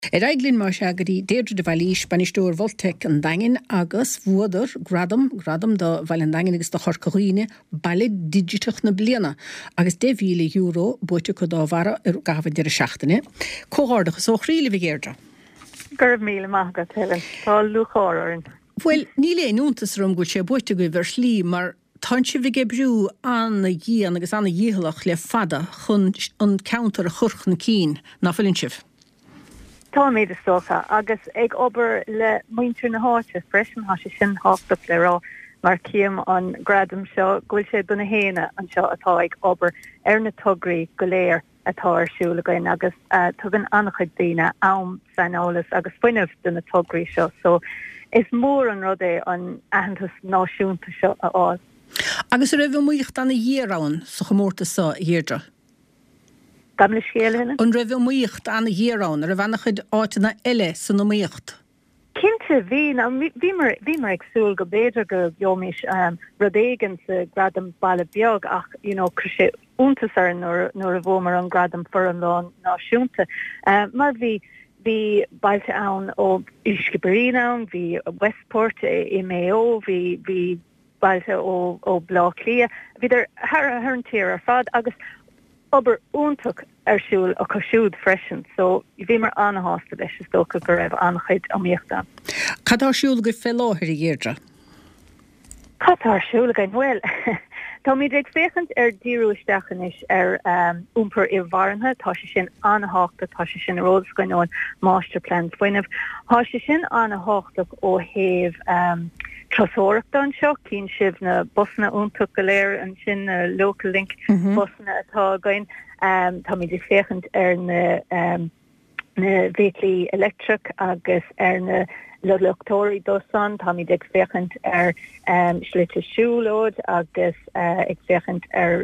Eiglinn mar se gurí déidir de bhí Spanistúr Voltec an dagin agus bhuaidir gradam do bhil an dagin agus do chorcaíine bailile digitach na bliana agus €10,000 buite go dáhhara ar gafad de seachtainine. Cóárdachas ó chríle bhí géirdre. Gur míle maigad Helen, tá luchóirin. Well, ní léonúntas rom go sé buite go bhar slí mar tá si bhí brú anna díana agus anna díhalach le fada chun an counter a churchan cín na fillin sibh. Tá méid socha agus ag obair le muintir na háte freisin há sin hásta le rá mar cíam an gradam seo ghfuil sé duna héine an seo atá ag obair ar na tugraí go léir atá arsúla goin agus tugann annachchuid daoine am sanálas agus foiinemh duna tugraí seo, so is mór an rud é an ahantas náisiúnta seo aáil. Agus raibh muocht anna dhéarán sa chomórta sa dhéirdre. Gam le scéalhanna? An raibh muocht anna dhéarán ar a bhena chuid áitina eile san na muocht. Cinnte bhí mar agsúil go béidir go bheomis rudéigen sa gradam baile beag ach chu sé úntas ar nuair a bhómar an gradam for an lá náisiúnta. Mar bhí bailte ann ó Uisce ann, bhí Westport i Mayo, bhí bailte ó Blá Clia, bhí ar an tír ar fad agus obair úntaach arsúil a cosisiúd freisin, so bhí mar anhásta leis is dócha go raibh annachchuid amíochta. Catáisiúil go fé láthir i dhéirdre? Catáisiúla gain bhfuil. Tá míid ag féchant ar díúisteachchanis ar úmper i bharanthe, tá sé sin anháachta, tá sé sin ródas goinón masterplan foiinemh. Tá sé sin anháachtaach ó héamh trasóireachta an seo, cín sibh na busna úntaach go léir an sin local link busna atá goin. Tá míid ag féchant ar na véiclí electric agus ar na leachtóirí dosan, tá míid ag féchant ar slite siúlóid agus ag féchant ar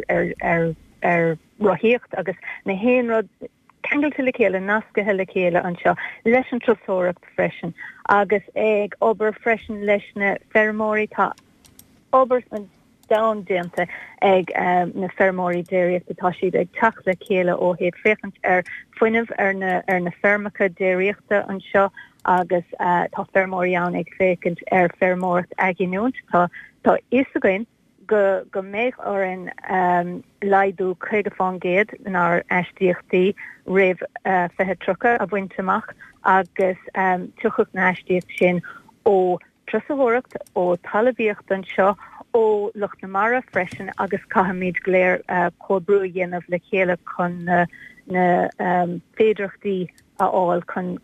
roiíocht agus na héanrad Kangel le chéile, nascathe le chéile an seo leis an trasóireacht freisin agus ag obair freisin leis na fermóirí tá obair an damdéanta ag na fermóirí déireachta tá siad ag teach le chéile ó héad féchant ar foiinemh ar na fermacha déireachta an seo agus tá fermóirí ann ag féchant ar fermóirt aginúnt tá is again go méid ar an laidú chuige fáin géad nar eistíochtaí rih fethe trucha a bhainteach agus tuchucht na eistíocht sin ó trasóireacht ó talabíocht an seo ó Loch na Mara freisin agus caihamid léir cóbrú dhéanamh le chéile chun na féidirchtaí aáil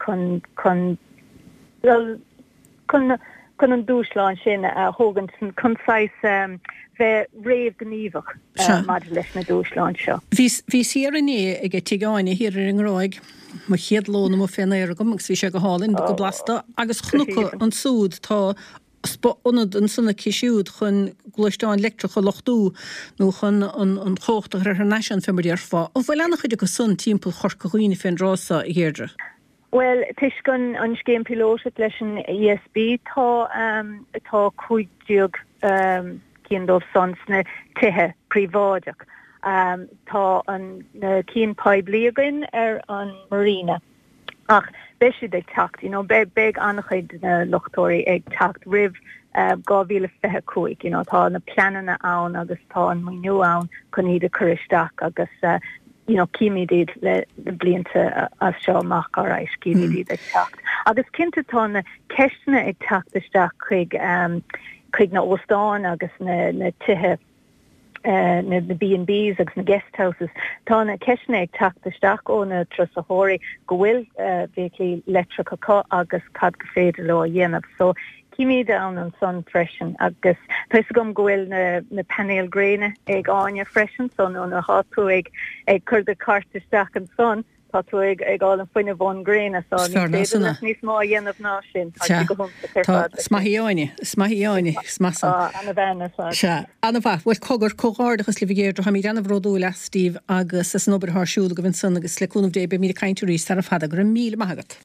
chun an dúsláin sin hógan san chunáis bheith réamh gníomhach mad leis na dúsláin seo. Bhí siarrané ag tigáine hir ar an ráig má chéadlóna má féna gom agus bhí sé go hálinn go blasta agus chnucha an súd tá spónad an sanna cisiúd chun gluisteáin electricha lochtú nó chun an chóchtach ar nation femidir fá. Ó bhfuil annach chuide go sun timppla chorcaíine féin rása i dhéirdre. Well, tuis gon an scéim pilóta leis an ESB tá cuidiog cíndómh sons na tithe príváideach. Tá an cín paibbliagain ar an marina. Ach, beisiad ag tacht, beg annachchuid na lochtóirí ag tacht rih 2025, tá na planana ann agus tá an muinú ann chun iad a churisteach agus cíimiid le blianta as seo mach áráis cíimiid ag tacht. Agus cinnte tá na ceistena ag tachtisteach chuig na óstáin agus na tithe na B&Bs agus na guest houses tá na ceisna ag tachtisteach ó na trasóirí go bhfuil véiclí electrica agus cad go féidir le dhéanamh. So cíimiid an son freisin agus tuis gom gohfuil na panel gréine ag áine freisin son ó na háú ag chur de cartisteach an son tá tú ag gáil an foiine bhn gréine níos má dhéanamh ná sin smaíáine anna bhena anna bh bhfuil cogur cóáardachas le bhgéir ha mí anna bhródú le Steve agus is an obair thsúla go bhín san agus leúnmh dé be mí caiintúí tar a fada gur 1,000 maigat.